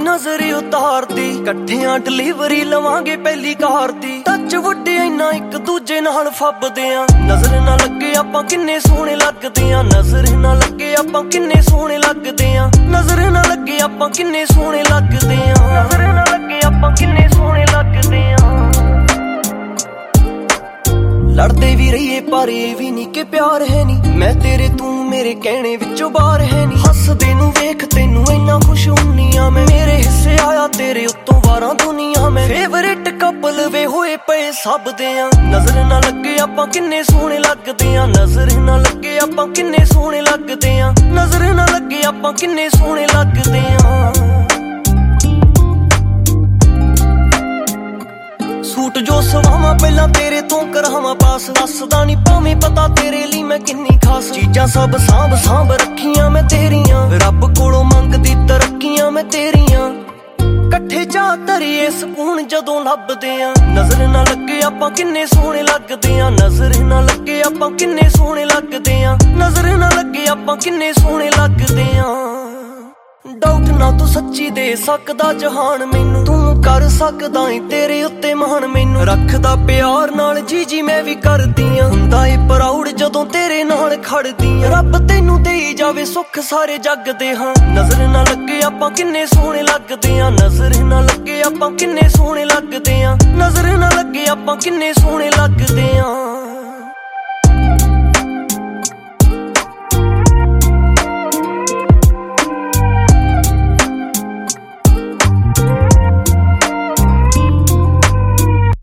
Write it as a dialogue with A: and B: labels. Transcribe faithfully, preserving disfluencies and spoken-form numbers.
A: ਨਜ਼ਰ ਉਤਾਰਦੀ, ਇਕੱਠਿਆਂ ਡਿਲੀਵਰੀ ਲਵਾਂਗੇ ਪਹਿਲੀ ਕਾਰ ਦੀ। ਟੱਚ ਵੱਡੇ ਇੰਨਾ ਇੱਕ ਦੂਜੇ ਨਾਲ ਫੱਬਦੇ ਆ, ਨਜ਼ਰ ਨਾ ਲੱਗੇ ਆਪਾਂ ਕਿੰਨੇ ਸੋਹਣੇ ਲੱਗਦੇ ਆ। ਨਜ਼ਰ ਨਾ ਲੱਗੇ ਆਪਾਂ ਕਿੰਨੇ ਸੋਹਣੇ ਲੱਗਦੇ ਆ। ਨਜ਼ਰ ਨਾ ਲੱਗੇ ਆਪਾਂ ਕਿੰਨੇ ਸੋਹਣੇ ਲੱਗਦੇ ਆ। ਨਜ਼ਰ ਨਾ ਲੱਗੇ ਆਪਾਂ ਕਿੰਨੇ ਸੋਹਣੇ ਲੱਗਦੇ ਆ। ਲੜਦੇ ਵੀ ਰਹੀਏ ਪਰ ਇਹ ਵੀ ਨਹੀਂ ਕਿ ਪਿਆਰ ਹੈ ਨੀ। ਮੈਂ ਤੇਰੇ ਤੂੰ ਮੇਰੇ ਕਹਿਣੇ ਵਿੱਚੋਂ ਬਾਹਰ ਹੈ ਨੀ। ਹੱਸਦੇ ਨੂੰ ਵੇਖ ਤੈਨੂੰ ਇੰਨਾ ਖੁਸ਼ ਹੁੰਨੀ ਆ ਮੈਂ, ਮੇਰੇ ਹਿੱਸੇ ਆਇਆ ਤੇਰੇ ਉੱਤੋਂ ਵਾਰਾਂ ਦੁਨੀਆ ਮੈਂ। ਫੇਵਰੇਟ ਕਪਲ ਵੇ ਹੋਏ ਪਏ ਸਭ ਦੇ ਆ, ਨਜ਼ਰ ਨਾ ਲੱਗੇ ਆਪਾਂ ਕਿੰਨੇ ਸੋਹਣੇ ਲੱਗਦੇ ਆ। ਨਜ਼ਰ ਨਾ ਲੱਗੇ ਆਪਾਂ ਕਿੰਨੇ ਸੋਹਣੇ ਲੱਗਦੇ ਆ। ਨਜ਼ਰ ਨਾ ਲੱਗੇ ਆਪਾਂ ਕਿੰਨੇ ਸੋਹਣੇ ਲੱਗਦੇ ਆ। ਸੂਟ ਜੋ ਸਵਾਵਾਂ ਪਹਿਲਾਂ ਤੇਰੇ ਤੋਂ ਕਰਾਵਾਂ ਪਾਸ, ਦੱਸਦਾ ਨੀ ਭਾਵੇਂ ਪਤਾ ਤੇਰੇ ਲਈ ਮੈਂ ਕਿੰਨੀ ਖਾਸ। ਚੀਜ਼ਾਂ ਸਭ ਸਾਂਭ ਸਾਂਭ ਰੱਖੀਆਂ ਮੈਂ ਤੇਰੀਆਂ, ਰੱਬ ਕੋਲੋਂ ਮੰਗਦੀ ਤਰੱਕੀਆਂ ਮੈਂ ਤੇਰੀਆਂ। ਇਕੱਠੇ ਚਾਹ ਧਰੀਏ ਸਕੂਨ ਜਦੋਂ ਲੱਭਦੇ ਆ, ਨਜ਼ਰ ਨਾ ਲੱਗੇ ਆਪਾਂ ਕਿੰਨੇ ਸੋਹਣੇ ਲੱਗਦੇ ਆ। ਨਜ਼ਰ ਨਾ ਲੱਗੇ ਆਪਾਂ ਕਿੰਨੇ ਸੋਹਣੇ ਲੱਗਦੇ ਆ। ਨਜ਼ਰ ਨਾ ਲੱਗੇ ਆਪਾਂ ਕਿੰਨੇ ਸੋਹਣੇ ਲੱਗਦੇ ਆ। ਡਾਊਟ ਨਾ ਤੂੰ ਸੱਚੀ ਦੇ ਸਕਦਾ ਜਹਾਨ ਮੈਨੂੰ, ਤੂੰ ਕਰ ਸਕਦਾ ਏ ਤੇਰੇ ਉੱਤੇ ਮਾਣ ਮੈਨੂੰ। ਰੱਖਦਾ ਪਿਆਰ ਨਾਲ ਜੀ ਜੀ ਮੈਂ ਵੀ ਕਰਦੀ ਆਂ, ਹੁੰਦਾ ਏ ਪ੍ਰਾਊਡ ਜਦੋਂ ਤੇਰੇ ਨਾਲ ਖੜਦੀ ਆਂ। ਰੱਬ ਤੈਨੂੰ ਦੇਈ ਜਾਵੇ ਸੁੱਖ ਸਾਰੇ ਜੱਗ ਦੇ ਹਾਂ, ਨਜ਼ਰ ਨਾ ਲੱਗੇ ਆਪਾਂ ਕਿੰਨੇ ਸੋਹਣੇ ਲੱਗਦੇ ਆਂ। ਨਜ਼ਰ ਨਾ ਲੱਗੇ ਆਪਾਂ ਕਿੰਨੇ ਸੋਹਣੇ ਲੱਗਦੇ ਆਂ। ਨਜ਼ਰ ਨਾ ਲੱਗੇ ਆਪਾਂ ਕਿੰਨੇ ਸੋਹਣੇ ਲੱਗਦੇ ਆਂ।